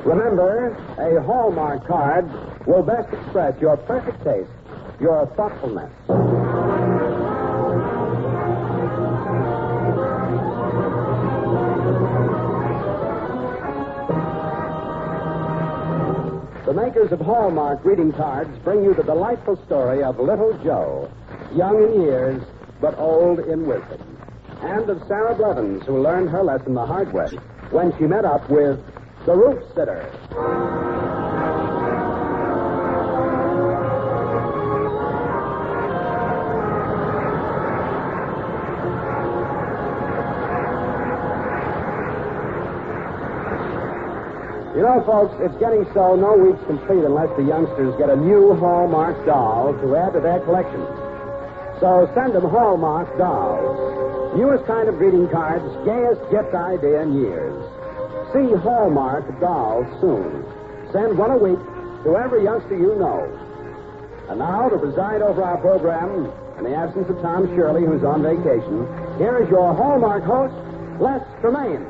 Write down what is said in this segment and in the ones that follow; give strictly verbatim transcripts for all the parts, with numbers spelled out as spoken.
Remember, a Hallmark card will best express your perfect taste, your thoughtfulness. The makers of Hallmark greeting cards bring you the delightful story of Little Joe, young in years, but old in wisdom, and of Sarah Blevins, who learned her lesson the hard way when she met up with the Roof Sitter. You know, folks, it's getting so no week's complete unless the youngsters get a new Hallmark doll to add to their collection. So send them Hallmark dolls. Newest kind of greeting cards, gayest gift idea in years. See Hallmark dolls soon. Send one a week to every youngster you know. And now, to preside over our program, in the absence of Tom Shirley, who's on vacation, here is your Hallmark host, Les Tremaine.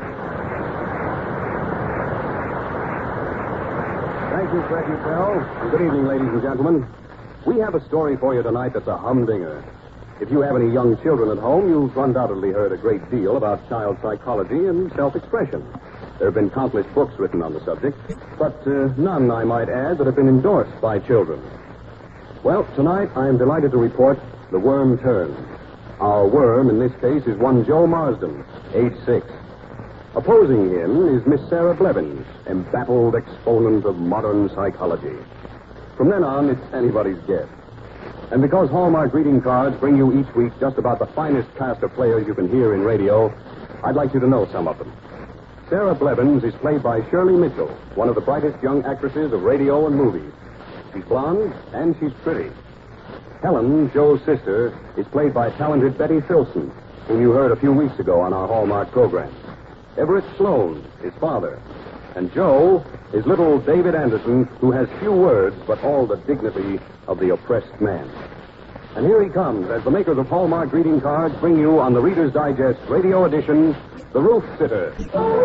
Thank you, Freddy Pell. Good evening, ladies and gentlemen. We have a story for you tonight that's a humdinger. If you have any young children at home, you've undoubtedly heard a great deal about child psychology and self-expression. There have been countless books written on the subject, but uh, none, I might add, that have been endorsed by children. Well, tonight I am delighted to report The Worm Turns. Our worm, in this case, is one Joe Marsden, age six. Opposing him is Miss Sarah Blevins, embattled exponent of modern psychology. From then on, it's anybody's guess. And because Hallmark greeting cards bring you each week just about the finest cast of players you can hear in radio, I'd like you to know some of them. Sarah Blevins is played by Shirley Mitchell, one of the brightest young actresses of radio and movies. She's blonde, and she's pretty. Helen, Joe's sister, is played by talented Betty Filson, whom you heard a few weeks ago on our Hallmark program. Everett Sloan is father. And Joe is little David Anderson, who has few words but all the dignity of the oppressed man. And here he comes as the makers of Hallmark greeting cards bring you on the Reader's Digest radio edition, The Roof Sitter.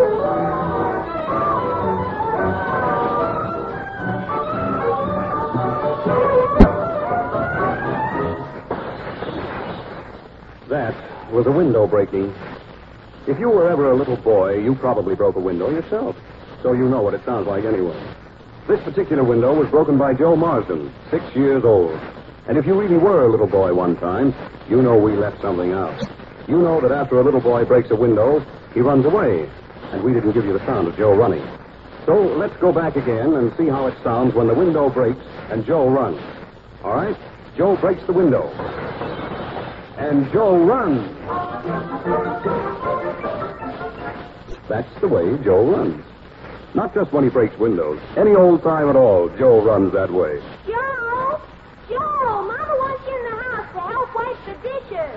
That was a window breaking. If you were ever a little boy, you probably broke a window yourself. So you know what it sounds like anyway. This particular window was broken by Joe Marsden, six years old. And if you really were a little boy one time, you know we left something out. You know that after a little boy breaks a window, he runs away. And we didn't give you the sound of Joe running. So let's go back again and see how it sounds when the window breaks and Joe runs. All right? Joe breaks the window. And Joe runs. That's the way Joe runs. Not just when he breaks windows. Any old time at all, Joe runs that way. Joe! Joe! Mama wants you in the house to help wipe the dishes.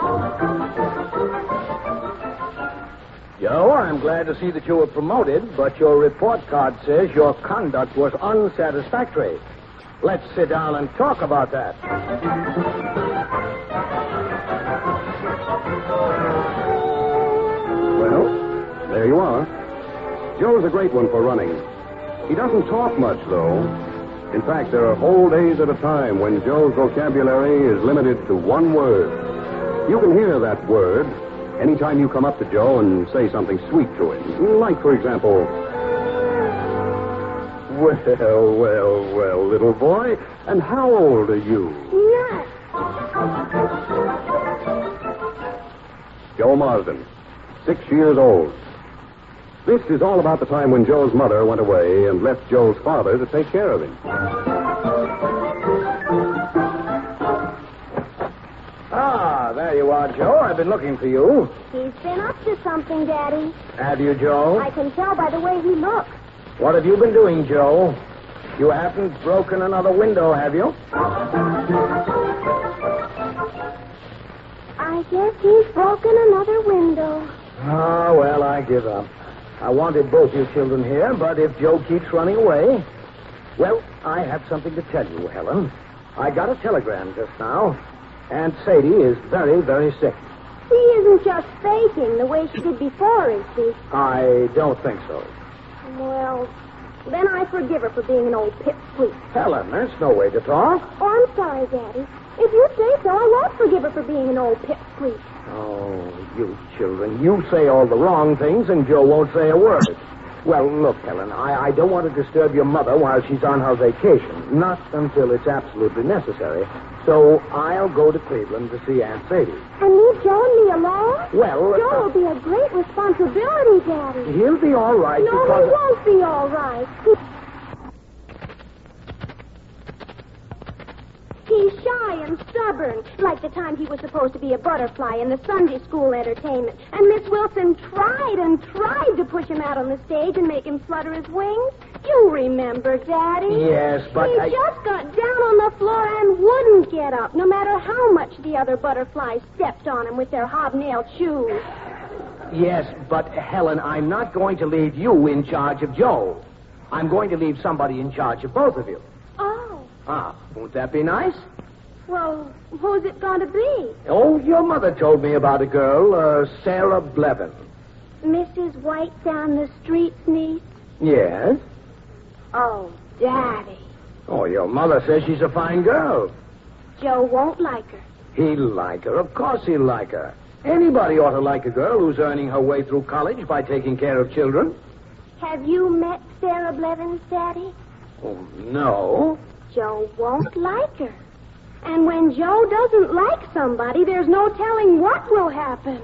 Joe, I'm glad to see that you were promoted, but your report card says your conduct was unsatisfactory. Let's sit down and talk about that. Well, there you are. Joe's a great one for running. He doesn't talk much, though. In fact, there are whole days at a time when Joe's vocabulary is limited to one word. You can hear that word anytime you come up to Joe and say something sweet to him. Like, for example, well, well, well, little boy, and how old are you? Yes. Joe Marsden, six years old. This is all about the time when Joe's mother went away and left Joe's father to take care of him. Ah, there you are, Joe. I've been looking for you. He's been up to something, Daddy. Have you, Joe? I can tell by the way he looks. What have you been doing, Joe? You haven't broken another window, have you? I guess he's broken another window. Ah, well, I give up. I wanted both you children here, but if Joe keeps running away... Well, I have something to tell you, Helen. I got a telegram just now. Aunt Sadie is very, very sick. She isn't just faking the way she did before, is she? I don't think so. Well, Then I forgive her for being an old pipsqueak. Helen, that's no way to talk. Oh, I'm sorry, Daddy. If you say so, I won't forgive her for being an old pipsqueak. Oh, you children. You say all the wrong things, and Joe won't say a word. Well, look, Helen, I, I don't want to disturb your mother while she's on her vacation. Not until it's absolutely necessary. So I'll go to Cleveland to see Aunt Sadie. And leave Joe and me alone? Well... Joe uh, will be a great responsibility, Daddy. He'll be all right No, because... he won't be all right. He's shy and stubborn, like the time he was supposed to be a butterfly in the Sunday school entertainment. And Miss Wilson tried and tried to push him out on the stage and make him flutter his wings. You remember, Daddy? Yes, but He I... just got down on the floor and wouldn't get up, no matter how much the other butterflies stepped on him with their hobnailed shoes. Yes, but, Helen, I'm not going to leave you in charge of Joe. I'm going to leave somebody in charge of both of you. Oh. Ah, won't that be nice? Well, who's it going to be? Oh, your mother told me about a girl, uh, Sarah Blevin. Missus White down the street's niece? Yes? Oh, Daddy. Oh, your mother says she's a fine girl. Joe won't like her. He'll like her. Of course he'll like her. Anybody ought to like a girl who's earning her way through college by taking care of children. Have you met Sarah Blevins, Daddy? Oh, no. Joe won't like her. And when Joe doesn't like somebody, there's no telling what will happen.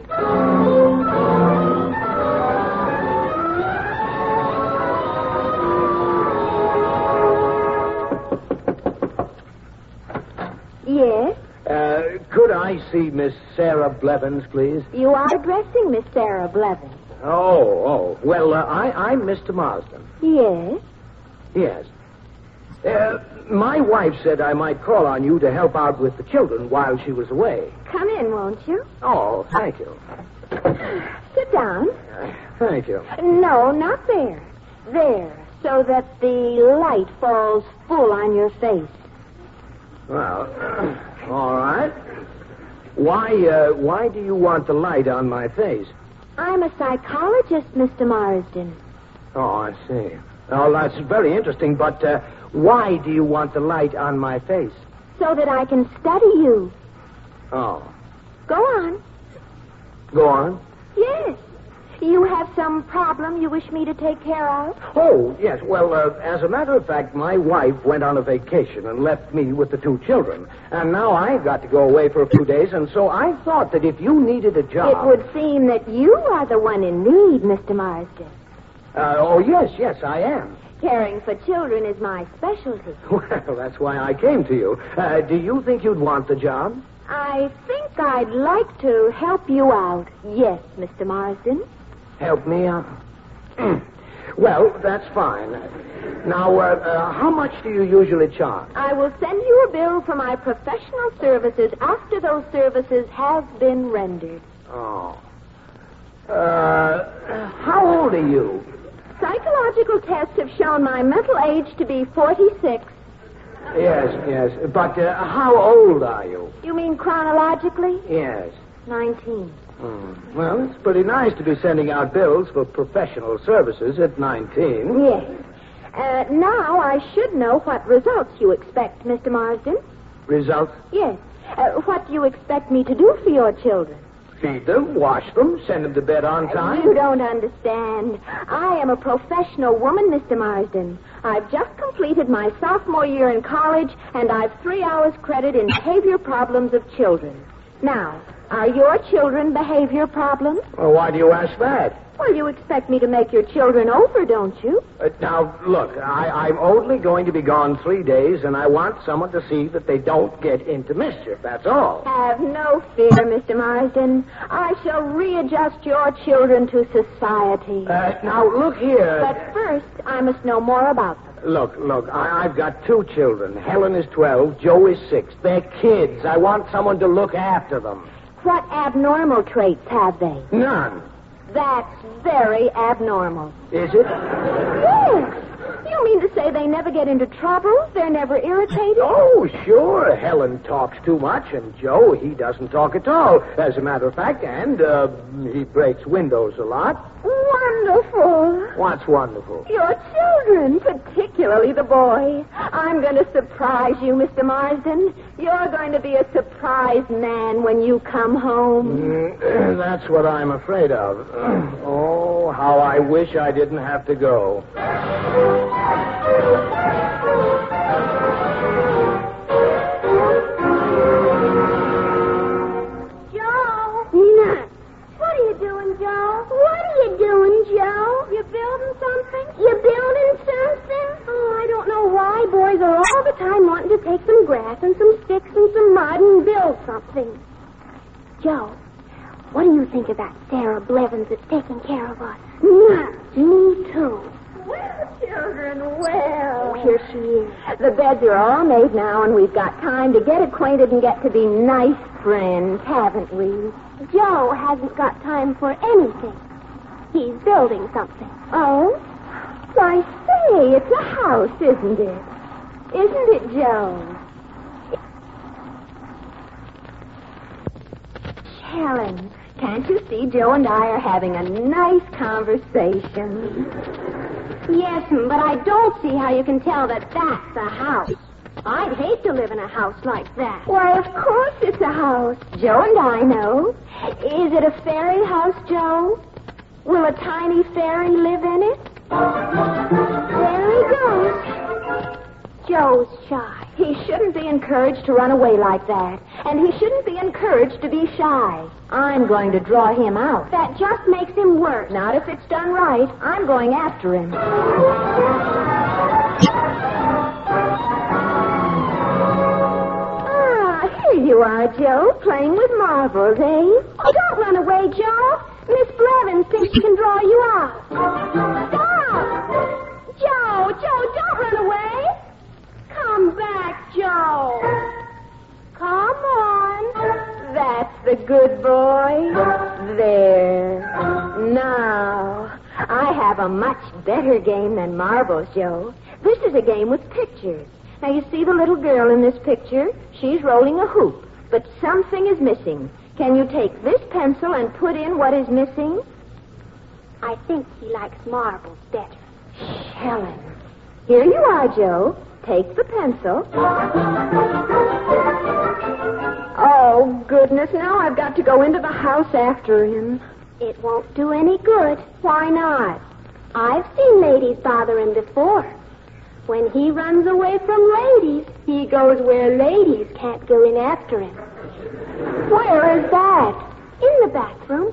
Yes? Uh, could I see Miss Sarah Blevins, please? You are addressing Miss Sarah Blevins. Oh, oh. Well, uh, I, I'm Mister Marsden. Yes? Yes. Uh, my wife said I might call on you to help out with the children while she was away. Come in, won't you? Oh, thank you. Sit down. Uh, thank you. No, not there. There, so that the light falls full on your face. Well, uh, all right. Why, uh, why do you want the light on my face? I'm a psychologist, Mister Marsden. Oh, I see. Oh, that's very interesting, but uh, why do you want the light on my face? So that I can study you. Oh. Go on. Go on. Yes. You have some problem you wish me to take care of? Oh, yes. Well, uh, as a matter of fact, my wife went on a vacation and left me with the two children. And now I've got to go away for a few days, and so I thought that if you needed a job... It would seem that you are the one in need, Mister Marsden. Uh, oh, yes, yes, I am. Caring for children is my specialty. Well, that's why I came to you. Uh, do you think you'd want the job? I think I'd like to help you out. Yes, Mister Marsden. Help me out? Well, that's fine. Now, uh, uh, how much do you usually charge? I will send you a bill for my professional services after those services have been rendered. Oh. Uh, how old are you? Psychological tests have shown my mental age to be forty-six. Yes, yes. But uh, how old are you? You mean chronologically? Yes. Nineteen. Hmm. Well, it's pretty nice to be sending out bills for professional services at nineteen. Yes. Uh, now I should know what results you expect, Mister Marsden. Results? Yes. Uh, what do you expect me to do for your children? Feed them, wash them, send them to bed on time. You don't understand. I am a professional woman, Mister Marsden. I've just completed my sophomore year in college, and I've three hours credit in behavior problems of children. Now, are your children behavior problems? Well, why do you ask that? Well, you expect me to make your children over, don't you? Uh, now, look, I, I'm only going to be gone three days, and I want someone to see that they don't get into mischief, that's all. Have no fear, Mister Marsden. I shall readjust your children to society. Uh, now, look here. But first, I must know more about them. Look, look, I, I've got two children. Helen is twelve, Joe is six. They're kids. I want someone to look after them. What abnormal traits have they? None. That's very abnormal. Is it? Yes. You mean to say they never get into trouble? They're never irritated? Oh, sure. Helen talks too much, and Joe, he doesn't talk at all, as a matter of fact, and uh, he breaks windows a lot. Wonderful. What's wonderful? Your children, for particularly the boy. I'm going to surprise you, Mister Marsden. You're going to be a surprised man when you come home. Mm, that's what I'm afraid of. Oh, how I wish I didn't have to go. Joe! Nuts. What are you doing, Joe? What are you doing, Joe? You building something? You building something? Oh, I don't know why boys are all the time wanting to take some grass and some sticks and some mud and build something. Joe, what do you think of that Sarah Blevins that's taking care of us? Nuts. Me too. Well, children, well. Oh, here she is. The beds are all made now, and we've got time to get acquainted and get to be nice friends, haven't we? Joe hasn't got time for anything. He's building something. Oh? Why, say, it's a house, isn't it? Isn't it, Joe? Helen, can't you see Joe and I are having a nice conversation? Yes, but I don't see how you can tell that that's a house. I'd hate to live in a house like that. Why, of course it's a house. Joe and I know. Is it a fairy house, Joe? Will a tiny fairy live in it? There he goes. Joe's shy. He shouldn't be encouraged to run away like that. And he shouldn't be encouraged to be shy. I'm going to draw him out. That just makes him worse. Not if it's done right. I'm going after him. Here you are, Joe, playing with marbles, eh? Oh, don't run away, Joe. Miss Blevins thinks she can draw you out. Stop! Joe, Joe, don't run away. Come back, Joe. Come on. That's the good boy. There. Now, I have a much better game than marbles, Joe. This is a game with pictures. Now, you see the little girl in this picture? She's rolling a hoop, but something is missing. Can you take this pencil and put in what is missing? I think he likes marbles better. Shh, Helen. Here you are, Joe. Take the pencil. Oh, goodness, now I've got to go into the house after him. It won't do any good. Why not? I've seen ladies bother him before. When he runs away from ladies, he goes where ladies can't go in after him. Where is that? In the bathroom.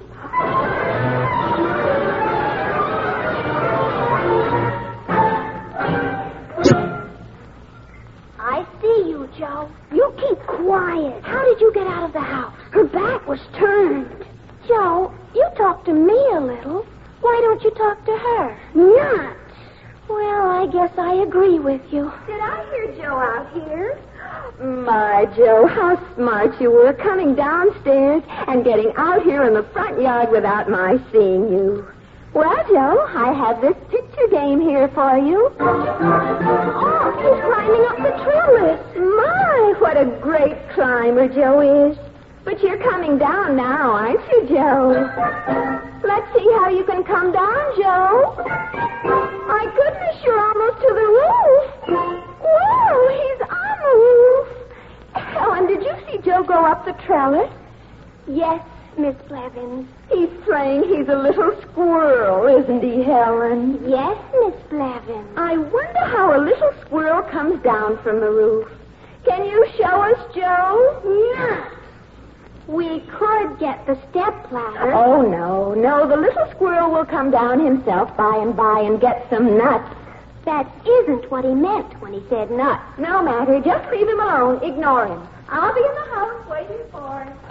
I see you, Joe. You keep quiet. How did you get out of the house? Her back was turned. Joe, you talk to me a little. Why don't you talk to her? Nuts. Well, I guess I agree with you. Did I hear Joe out here? My, Joe, how smart you were, coming downstairs and getting out here in the front yard without my seeing you. Well, Joe, I have this picture game here for you. Oh, he's climbing up the trellis. My, what a great climber Joe is. But you're coming down now, aren't you, Joe? Let's see how you can come down, Joe. My goodness, you're almost to the roof. Whoa, he's on the roof. Helen, did you see Joe go up the trellis? Yes, Miss Blevins. He's playing he's a little squirrel, isn't he, Helen? Yes, Miss Blevins. I wonder how a little squirrel comes down from the roof. Can you show us, Joe? Yes. We could get the step ladder. Oh, no, no. The little squirrel will come down himself by and by and get some nuts. That isn't what he meant when he said nuts. No matter. Just leave him alone. Ignore him. I'll be in the house waiting for him.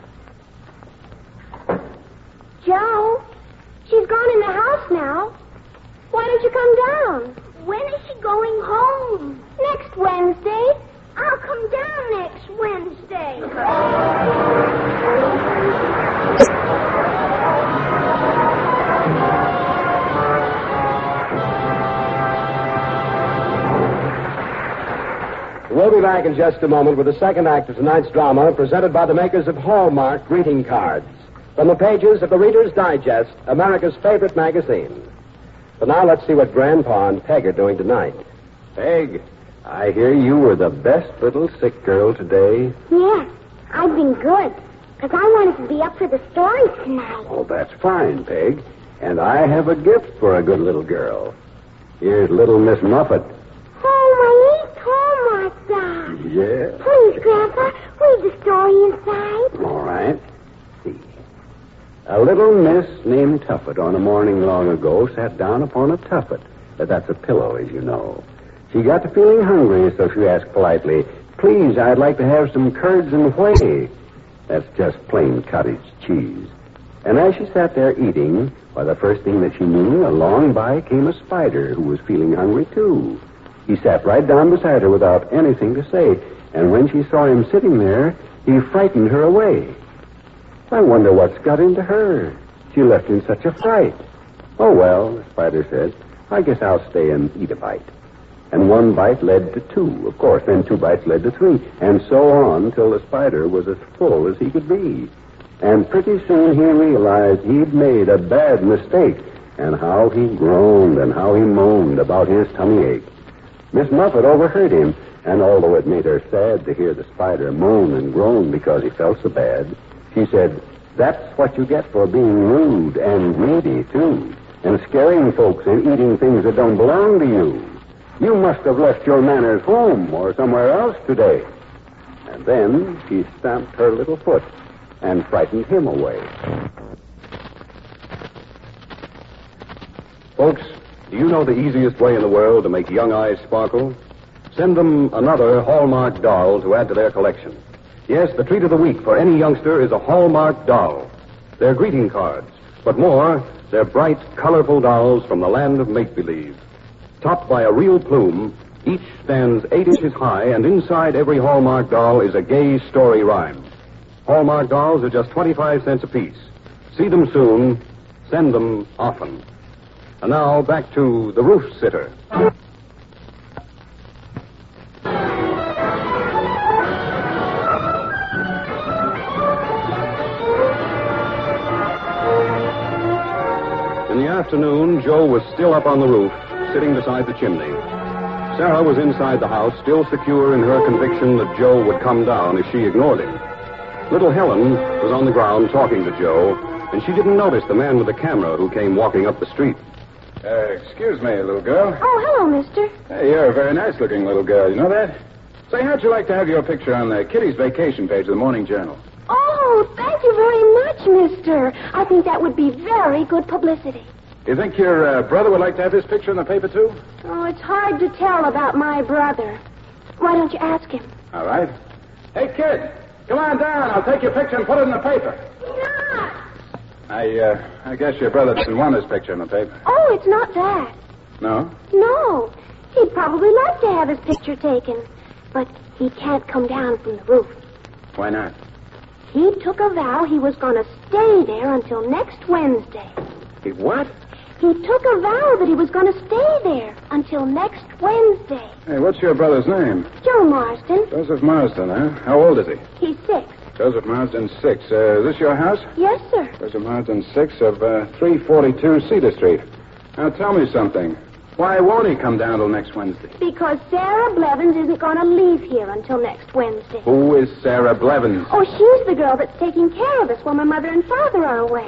Joe, she's gone in the house now. Why don't you come down? When is she going home? Next Wednesday. I'll come down next Wednesday. We'll be back in just a moment with the second act of tonight's drama presented by the makers of Hallmark greeting cards from the pages of the Reader's Digest, America's favorite magazine. But now let's see what Grandpa and Peg are doing tonight. Peg, I hear you were the best little sick girl today. Yeah, I've been good. Because I wanted to be up for the stories tonight. Oh, that's fine, Peg. And I have a gift for a good little girl. Here's little Miss Muffet. Oh, my eighth Hallmark doll. Yeah. Please, Grandpa, read the story inside. All right. See. A little miss named Tuffet on a morning long ago sat down upon a tuffet. That's a pillow, as you know. She got to feeling hungry, so she asked politely, "Please, I'd like to have some curds and whey." That's just plain cottage cheese. And as she sat there eating, why, the first thing that she knew, along by came a spider who was feeling hungry, too. He sat right down beside her without anything to say, and when she saw him sitting there, he frightened her away. I wonder what's got into her. She left in such a fright. Oh, well, the spider said, I guess I'll stay and eat a bite. And one bite led to two, of course. Then two bites led to three, and so on till the spider was as full as he could be. And pretty soon he realized he'd made a bad mistake, and how he groaned and how he moaned about his tummy ache. Miss Muffet overheard him, and although it made her sad to hear the spider moan and groan because he felt so bad, she said, "That's what you get for being rude and greedy, too, and scaring folks and eating things that don't belong to you. You must have left your manners home or somewhere else today." And then she stamped her little foot and frightened him away. Folks, do you know the easiest way in the world to make young eyes sparkle? Send them another Hallmark doll to add to their collection. Yes, the treat of the week for any youngster is a Hallmark doll. They're greeting cards, but more, they're bright, colorful dolls from the land of make-believe. Topped by a real plume, each stands eight inches high, and inside every Hallmark doll is a gay story rhyme. Hallmark dolls are just twenty-five cents apiece. See them soon. Send them often. And now, back to The Roof Sitter. In the afternoon, Joe was still up on the roof, sitting beside the chimney. Sarah was inside the house, still secure in her conviction that Joe would come down if she ignored him. Little Helen was on the ground talking to Joe, and she didn't notice the man with the camera who came walking up the street. Uh, excuse me, little girl. Oh, hello, mister. Hey, you're a very nice-looking little girl. You know that? Say, how'd you like to have your picture on the Kitty's Vacation page of the Morning Journal? Oh, thank you very much, mister. I think that would be very good publicity. You think your uh, brother would like to have his picture in the paper, too? Oh, it's hard to tell about my brother. Why don't you ask him? All right. Hey, kid, come on down. I'll take your picture and put it in the paper. Not. I, uh, I guess your brother doesn't want his picture in the paper. Oh, it's not that. No? No. He'd probably like to have his picture taken, but he can't come down from the roof. Why not? He took a vow he was going to stay there until next Wednesday. He what? He took a vow that he was going to stay there until next Wednesday. Hey, what's your brother's name? Joe Marston. Joseph Marsden, huh? How old is he? He's six. Joseph Marsden, six. Uh, is this your house? Yes, sir. Joseph Marsden, six of uh, three forty-two Cedar Street. Now, tell me something. Why won't he come down till next Wednesday? Because Sarah Blevins isn't going to leave here until next Wednesday. Who is Sarah Blevins? Oh, she's the girl that's taking care of us while my mother and father are away.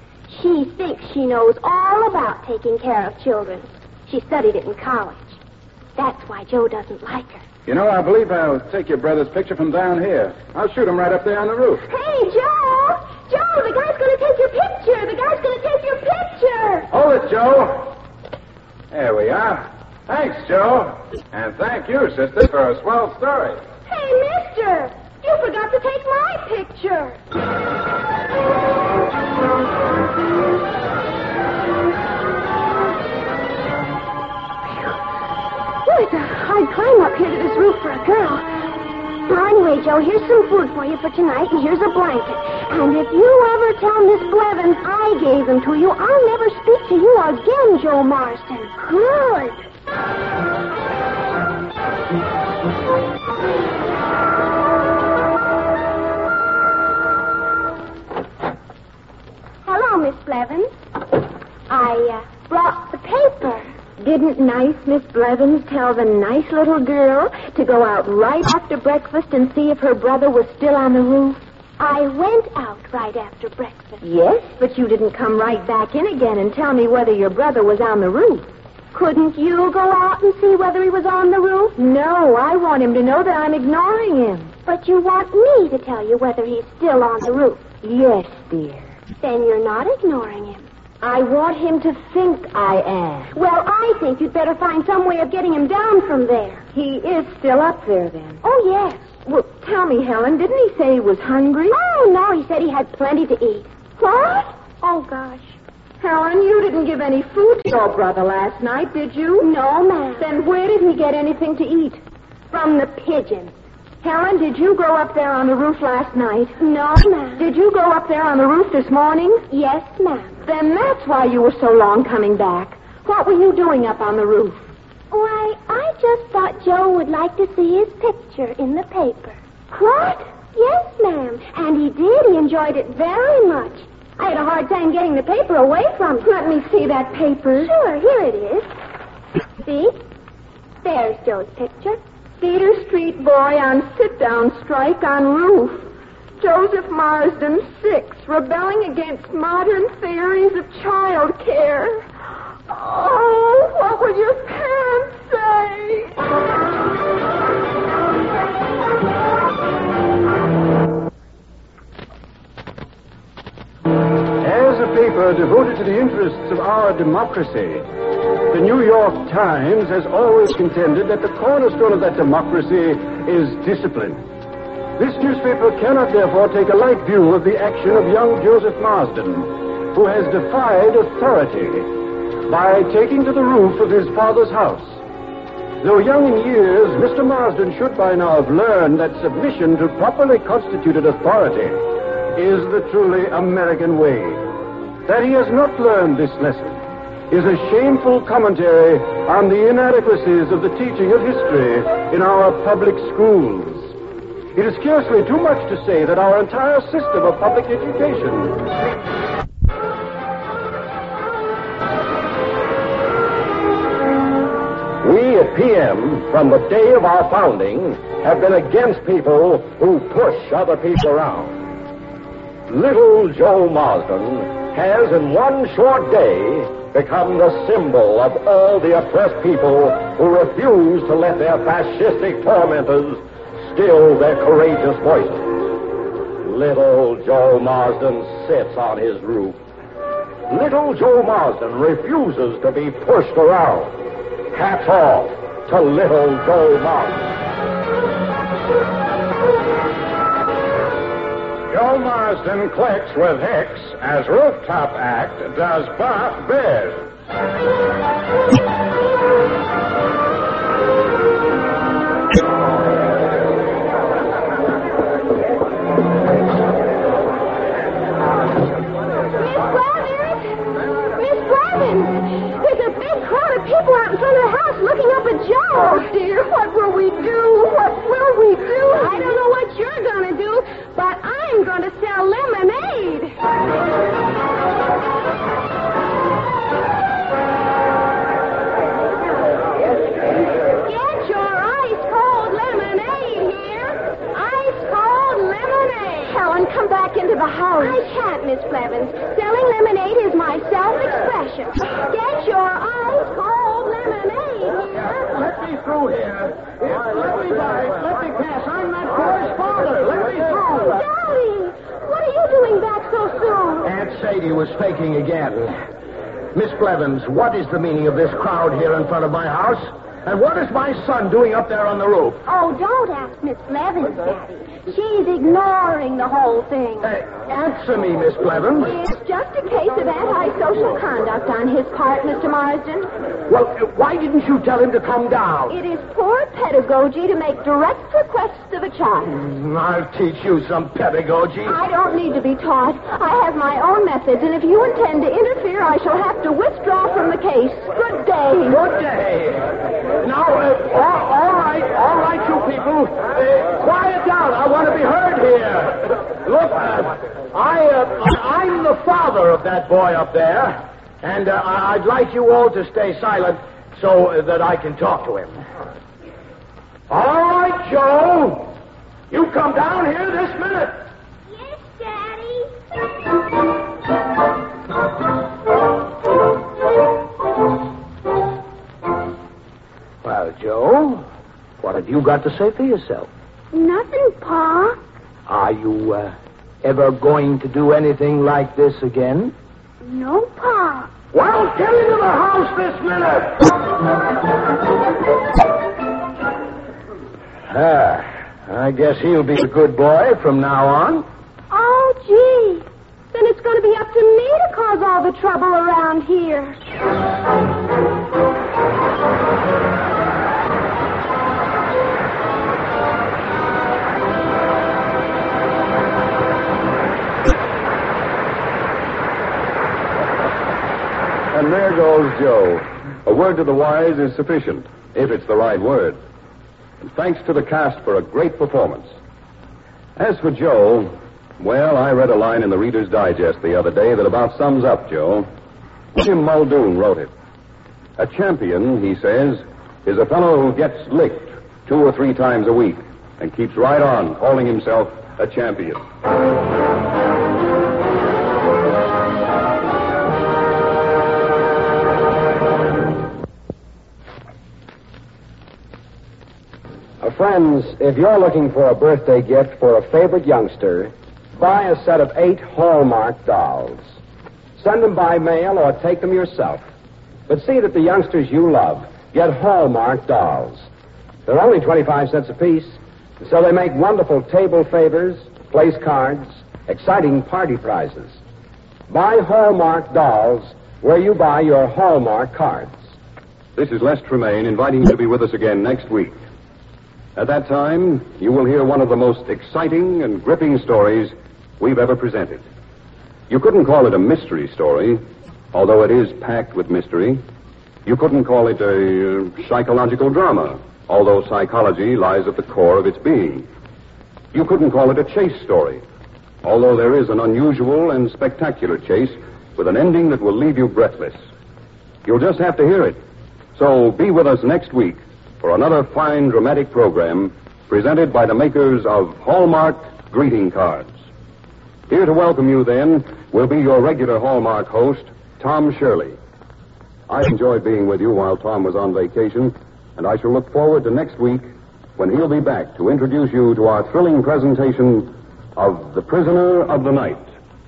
She thinks she knows all about taking care of children. She studied it in college. That's why Joe doesn't like her. You know, I believe I'll take your brother's picture from down here. I'll shoot him right up there on the roof. Hey, Joe! Joe, the guy's going to take your picture. The guy's going to take your picture. Hold it, Joe. There we are. Thanks, Joe. And thank you, sister, for a swell story. Hey, mister, you forgot to take my picture. Well, it's a hard climb up here to this roof for a girl. Well, anyway, Joe, here's some food for you for tonight, and here's a blanket. And if you ever tell Miss Blevins I gave them to you, I'll never speak to you again, Joe Marston. Good. Hello, Miss Blevins. I uh, brought the paper. Do Didn't nice Miss Blevins tell the nice little girl to go out right after breakfast and see if her brother was still on the roof? I went out right after breakfast. Yes, but you didn't come right back in again and tell me whether your brother was on the roof. Couldn't you go out and see whether he was on the roof? No, I want him to know that I'm ignoring him. But you want me to tell you whether he's still on the roof. Yes, dear. Then you're not ignoring him. I want him to think I am. Well, I think you'd better find some way of getting him down from there. He is still up there, then. Oh, yes. Well, tell me, Helen, didn't he say he was hungry? Oh, no, he said he had plenty to eat. What? Oh, gosh. Helen, you didn't give any food to your brother last night, did you? No, ma'am. Then where did he get anything to eat? From the pigeons. Helen, did you go up there on the roof last night? No, ma'am. Did you go up there on the roof this morning? Yes, ma'am. Then that's why you were so long coming back. What were you doing up on the roof? Why, I just thought Joe would like to see his picture in the paper. What? Yes, ma'am. And he did. He enjoyed it very much. I had a hard time getting the paper away from him. Let me see that paper. Sure, here it is. See? There's Joe's picture. Cedar Street boy on sit-down strike on roof. Joseph Marsden, six, rebelling against modern theories of child care. Oh, what will your parents say? As a paper devoted to the interests of our democracy, the New York Times has always contended that the cornerstone of that democracy is discipline. This newspaper cannot therefore take a light view of the action of young Joseph Marsden, who has defied authority by taking to the roof of his father's house. Though young in years, Mister Marsden should by now have learned that submission to properly constituted authority is the truly American way. That he has not learned this lesson is a shameful commentary on the inadequacies of the teaching of history in our public schools. It is scarcely too much to say that our entire system of public education... We at P M, from the day of our founding, have been against people who push other people around. Little Joe Marsden has, in one short day, become the symbol of all the oppressed people who refuse to let their fascistic tormentors still their courageous voices. Little Joe Marsden sits on his roof. Little Joe Marsden refuses to be pushed around. Hats off to Little Joe Marsden. Joe Marsden clicks with Hicks as rooftop act does Bart Biz. People out in front of the house looking up at Joe. Oh, dear, what will we do? What will we do? I don't know what you're going to do, but I'm going to sell lemonade. Get your ice-cold lemonade here. Ice-cold lemonade. Helen, come back into the house. I can't, Miss Blevins. Selling lemonade is my self-expression. Get your ice-cold lemonade here. Let me through here. Let me by. Let me pass. I'm that boy's father. Let me through. Daddy, what are you doing back so soon? Aunt Sadie was faking again. Miss Blevins, what is the meaning of this crowd here in front of my house? And what is my son doing up there on the roof? Oh, don't ask Miss Blevins, Daddy. She's ignoring the whole thing. Uh, answer me, Miss Blevins. It's just a case of antisocial conduct on his part, Mister Marsden. Well, uh, why didn't you tell him to come down? It is poor pedagogy to make direct requests of a child. Mm, I'll teach you some pedagogy. I don't need to be taught. I have my own methods, and if you intend to interfere, I shall have to withdraw from the case. Good day. Good day. Now, uh, all, all right, all right, you people. Uh, quiet down. I want to be heard here. Look, uh, I, uh, I'm the father of that boy up there, and uh, I'd like you all to stay silent so uh, that I can talk to him. All right, Joe. You come down here this minute. Yes, Daddy. Well, Joe, what have you got to say for yourself? Nothing, Pa. Are you uh, ever going to do anything like this again? No, Pa. Well, get into the house this minute. Ah, I guess he'll be a good boy from now on. Oh, gee. Then it's going to be up to me to cause all the trouble around here. And there goes Joe. A word to the wise is sufficient, if it's the right word. And thanks to the cast for a great performance. As for Joe, well, I read a line in the Reader's Digest the other day that about sums up Joe. Jim Muldoon wrote it. A champion, he says, is a fellow who gets licked two or three times a week and keeps right on calling himself a champion. Friends, if you're looking for a birthday gift for a favorite youngster, buy a set of eight Hallmark dolls. Send them by mail or take them yourself. But see that the youngsters you love get Hallmark dolls. They're only twenty-five cents apiece, so they make wonderful table favors, place cards, exciting party prizes. Buy Hallmark dolls where you buy your Hallmark cards. This is Les Tremaine inviting you to be with us again next week. At that time, you will hear one of the most exciting and gripping stories we've ever presented. You couldn't call it a mystery story, although it is packed with mystery. You couldn't call it a uh, psychological drama, although psychology lies at the core of its being. You couldn't call it a chase story, although there is an unusual and spectacular chase with an ending that will leave you breathless. You'll just have to hear it. So be with us next week for another fine dramatic program presented by the makers of Hallmark greeting cards. Here to welcome you, then, will be your regular Hallmark host, Tom Shirley. I enjoyed being with you while Tom was on vacation, and I shall look forward to next week when he'll be back to introduce you to our thrilling presentation of The Prisoner of the Night.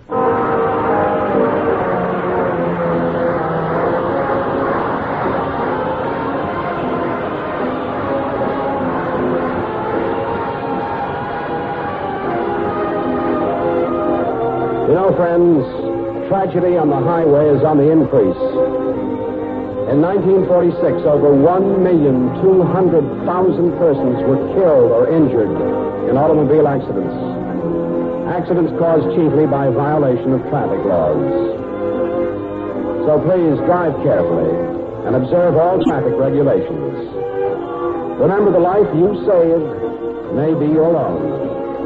You know, friends, tragedy on the highway is on the increase. In nineteen forty-six, over one million two hundred thousand persons were killed or injured in automobile accidents. Accidents caused chiefly by violation of traffic laws. So please drive carefully and observe all traffic regulations. Remember, the life you save may be your own.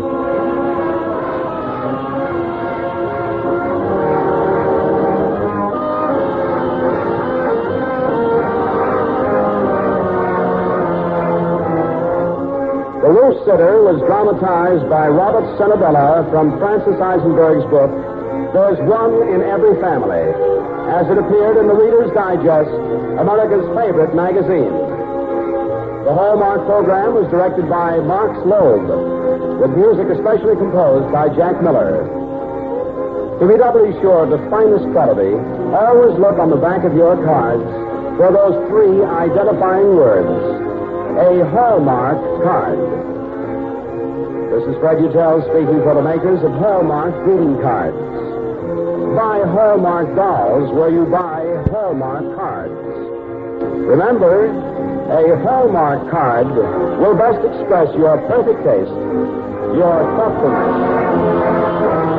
The Roof Sitter was dramatized by Robert Cenabella from Francis Eisenberg's book, There's One in Every Family, as it appeared in the Reader's Digest, America's favorite magazine. The Hallmark program was directed by Mark Slobe, with music especially composed by Jack Miller. To be doubly sure of the finest quality, always look on the back of your cards for those three identifying words: a Hallmark card. This is Fred Utel speaking for the makers of Hallmark greeting cards. Buy Hallmark dolls where you buy Hallmark cards. Remember, a Hallmark card will best express your perfect taste, your thoughtfulness.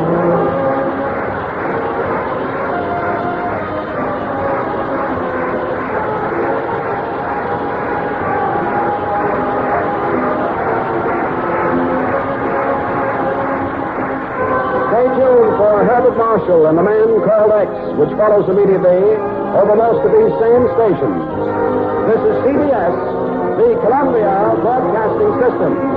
Herbert Marshall and The Man Called X, which follows immediately over most of these same stations. This is C B S, the Columbia Broadcasting System.